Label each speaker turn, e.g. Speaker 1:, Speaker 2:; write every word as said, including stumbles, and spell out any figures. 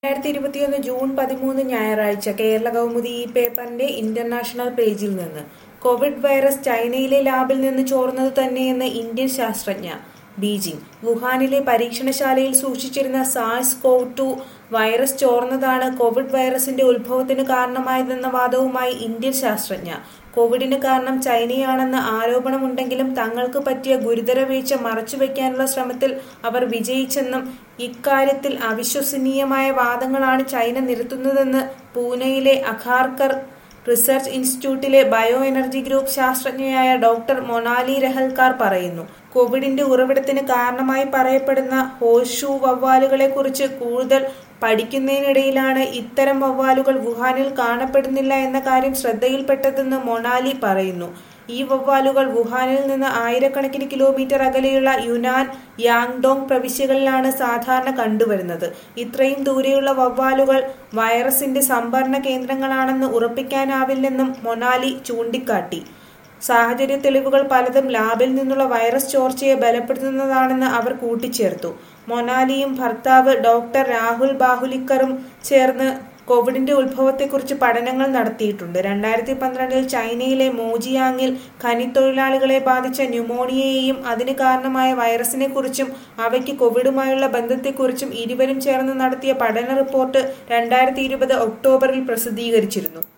Speaker 1: രണ്ടായിരത്തി ഇരുപത്തിയൊന്ന് ജൂൺ പതിമൂന്ന് ഞായറാഴ്ച കേരള കൗമുദി ഈ പേപ്പറിന്റെ ഇന്റർനാഷണൽ പേജിൽ നിന്ന് കോവിഡ് വൈറസ് ചൈനയിലെ ലാബിൽ നിന്ന് ചോർന്നത് തന്നെയെന്ന് ഇന്ത്യൻ ശാസ്ത്രജ്ഞ. ബീജിംഗ്. വുഹാനിലെ പരീക്ഷണശാലയിൽ സൂക്ഷിച്ചിരുന്ന സാഴ്സ് കോവ് ടു വൈറസ് ചോർന്നതാണ് കോവിഡ് വൈറസിന്റെ ഉത്ഭവത്തിന് കാരണമായതെന്ന വാദവുമായി ഇന്ത്യൻ ശാസ്ത്രജ്ഞ. കോവിഡിന് കാരണം ചൈനയാണെന്ന ആരോപണമുണ്ടെങ്കിലും തങ്ങൾക്ക് പറ്റിയ ഗുരുതര വീഴ്ച മറച്ചുവെക്കാനുള്ള ശ്രമത്തിൽ അവർ വിജയിച്ചെന്നും ഇക്കാര്യത്തിൽ അവിശ്വസനീയമായ വാദങ്ങളാണ് ചൈന നിരത്തുന്നതെന്ന് പൂനെയിലെ അഖാർകർ റിസർച്ച് ഇൻസ്റ്റിറ്റ്യൂട്ടിലെ ബയോ എനർജി ഗ്രൂപ്പ് ശാസ്ത്രജ്ഞയായ ഡോക്ടർ മൊണാലി രഹൽക്കാർ പറയുന്നു. കോവിഡിന്റെ ഉറവിടത്തിന് കാരണമായി പറയപ്പെടുന്ന ഹോഴ്ഷൂ വവ്വാലുകളെ കുറിച്ച് കൂടുതൽ പഠിക്കുന്നതിനിടയിലാണ് ഇത്തരം വവ്വാലുകൾ വുഹാനിൽ കാണപ്പെടുന്നില്ല എന്ന കാര്യം ശ്രദ്ധയിൽപ്പെട്ടതെന്ന് മൊണാലി പറയുന്നു. ഈ വവ്വാലുകൾ വുഹാനിൽ നിന്ന് ആയിരക്കണക്കിന് കിലോമീറ്റർ അകലെയുള്ള യുനാൻ, യാങ്ഡോങ് പ്രവിശ്യകളിലാണ് സാധാരണ കണ്ടുവരുന്നത്. ഇത്രയും ദൂരെയുള്ള വവ്വാലുകൾ വൈറസിന്റെ സംഭരണ കേന്ദ്രങ്ങളാണെന്ന് ഉറപ്പിക്കാനാവില്ലെന്നും മൊണാലി ചൂണ്ടിക്കാട്ടി. സാഹചര്യ തെളിവുകൾ പലതും ലാബിൽ നിന്നുള്ള വൈറസ് ചോർച്ചയെ ബലപ്പെടുത്തുന്നതാണെന്ന് അവർ കൂട്ടിച്ചേർത്തു. മൊണാലിയും ഭർത്താവ് ഡോക്ടർ രാഹുൽ ബാഹുലിക്കറും ചേർന്ന് കോവിഡിന്റെ ഉത്ഭവത്തെക്കുറിച്ച് പഠനങ്ങൾ നടത്തിയിട്ടുണ്ട്. രണ്ടായിരത്തി പന്ത്രണ്ടിൽ ചൈനയിലെ മോജിയാങ്ങിൽ ഖനിത്തൊഴിലാളികളെ ബാധിച്ച ന്യൂമോണിയയെയും അതിന് കാരണമായ വൈറസിനെ കുറിച്ചും അവയ്ക്ക് കോവിഡുമായുള്ള ബന്ധത്തെക്കുറിച്ചും ഇരുവരും ചേർന്ന് നടത്തിയ പഠന റിപ്പോർട്ട് രണ്ടായിരത്തി ഇരുപത് ഒക്ടോബറിൽ പ്രസിദ്ധീകരിച്ചിരുന്നു.